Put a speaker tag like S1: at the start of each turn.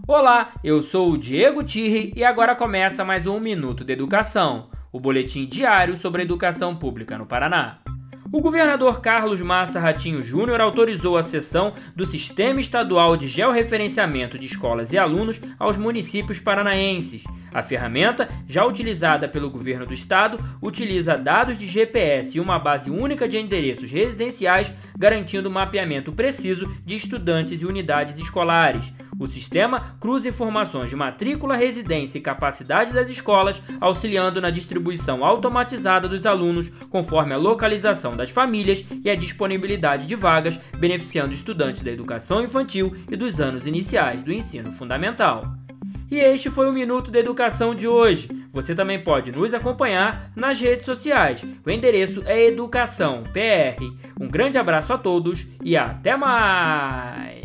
S1: Olá, eu sou o Diego Tirri e agora começa mais um Minuto de Educação, o boletim diário sobre a educação pública no Paraná. O governador Carlos Massa Ratinho Júnior autorizou a cessão do Sistema Estadual de Georreferenciamento de Escolas e Alunos aos municípios paranaenses. A ferramenta, já utilizada pelo governo do estado, utiliza dados de GPS e uma base única de endereços residenciais, garantindo o mapeamento preciso de estudantes e unidades escolares. O sistema cruza informações de matrícula, residência e capacidade das escolas, auxiliando na distribuição automatizada dos alunos conforme a localização das famílias e a disponibilidade de vagas, beneficiando estudantes da educação infantil e dos anos iniciais do ensino fundamental. E este foi o Minuto da Educação de hoje. Você também pode nos acompanhar nas redes sociais. O endereço é Educação PR. Um grande abraço a todos e até mais!